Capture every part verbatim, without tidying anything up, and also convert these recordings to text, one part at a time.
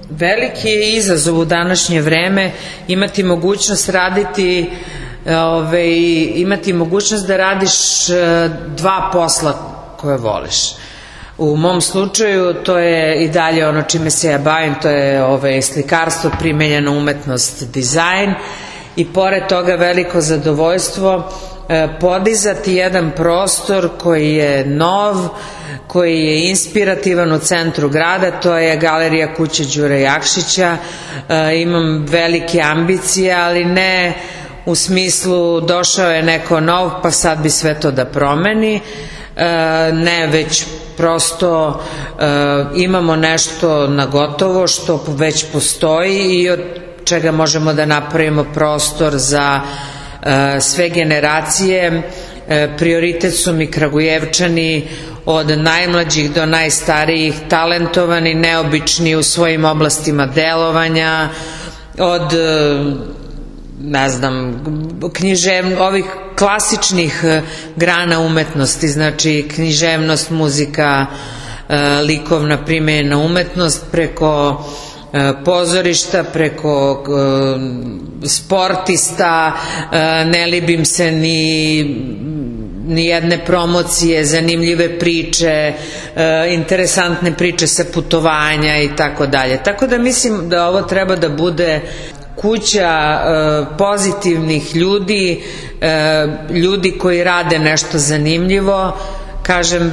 veliki je izazov u današnje vreme imati mogućnost raditi, ove, imati mogućnost da radiš dva posla koje voliš. U mom slučaju to je i dalje ono čime se ja bavim, to je ove, slikarstvo, primenjena umetnost, dizajn i pored toga veliko zadovoljstvo podizati jedan prostor koji je nov, koji je inspirativan u centru grada, to je Galerija kuće Đure Jakšića. Imam velike ambicije, ali ne u smislu došao je neko nov pa sad bi sve to da promeni, ne, već prosto imamo nešto na gotovo što već postoji i od čega možemo da napravimo prostor za sve generacije. Prioritet su mi Kragujevčani, od najmlađih do najstarijih, talentovani, neobični u svojim oblastima delovanja, od ne znam, književnih, ovih klasičnih grana umetnosti, znači književnost, muzika, likovna primenjena umetnost, preko pozorišta, preko sportista, ne libim se ni ni jedne promocije, zanimljive priče, interesantne priče sa putovanja i tako dalje. Tako da mislim da ovo treba da bude kuća pozitivnih ljudi, ljudi koji rade nešto zanimljivo, kažem,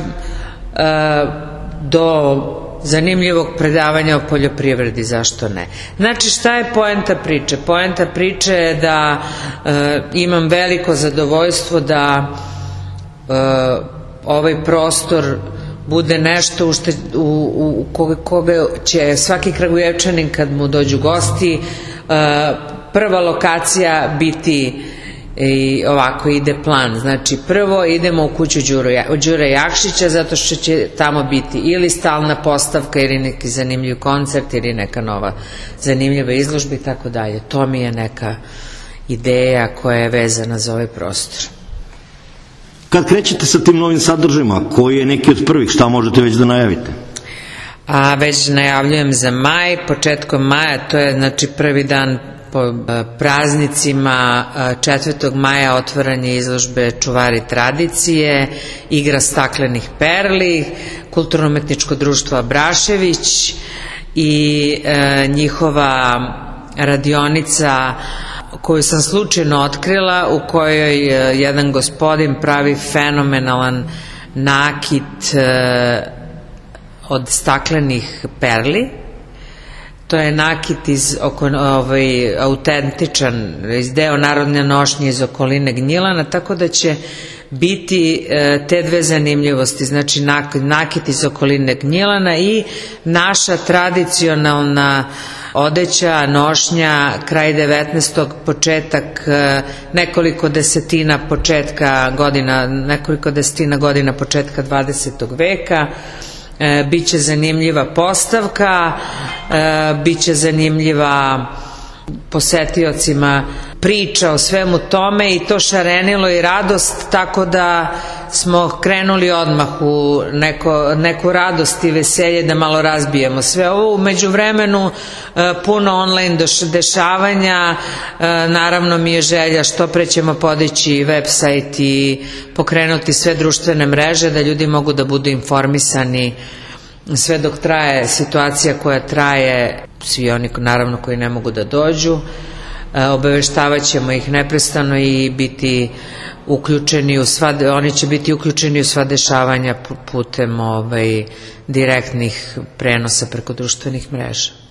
do zanimljivog predavanja o poljoprivredi, zašto ne. Znači, šta je poenta priče? Poenta priče je da imam veliko zadovoljstvo da ovaj prostor bude nešto u koga će svaki Kragujevčanin kad mu dođu gosti, prva lokacija biti i ovako ide plan, znači prvo idemo u kuću Đure Jakšića zato što će tamo biti ili stalna postavka ili neki zanimljiv koncert ili neka nova zanimljiva izložba i tako dalje. To mi je neka ideja koja je vezana za ovaj prostor. Kad krećete sa tim novim sadržajima, koji je neki od prvih, šta možete već da najavite? A već najavljujem za maj, početkom maja, to je znači prvi dan po praznicima, četvrtog maja otvaranje izložbe Čuvari tradicije, igra staklenih perli, Kulturno-umetničko društvo Abrašević i e, njihova radionica koju sam slučajno otkrila, u kojoj jedan gospodin pravi fenomenalan nakit e, od staklenih perli. To je nakit iz ovaj, autentičan, iz deo narodne nošnje iz okoline Gnjilana, tako da će biti e, te dve zanimljivosti, znači nakit iz okoline Gnjilana i naša tradicionalna odeća, nošnja, kraj devetnaestog, početak, nekoliko desetina početka godina, nekoliko desetina godina početka dvadesetog veka. E, biće zanimljiva postavka, e, biće zanimljiva posetiocima priča o svemu tome i to šarenilo i radost, tako da smo krenuli odmah u neko, neku radost i veselje da malo razbijemo sve ovo. U međuvremenu e, puno online dešavanja, e, naravno mi je želja što pre ćemo podići web sajt i pokrenuti sve društvene mreže da ljudi mogu da budu informisani sve dok traje situacija koja traje, svi oni naravno koji ne mogu da dođu, obaveštavat ćemo ih neprestano i biti uključeni u sva, oni će biti uključeni u sva dešavanja putem ovaj, direktnih prenosa preko društvenih mreža.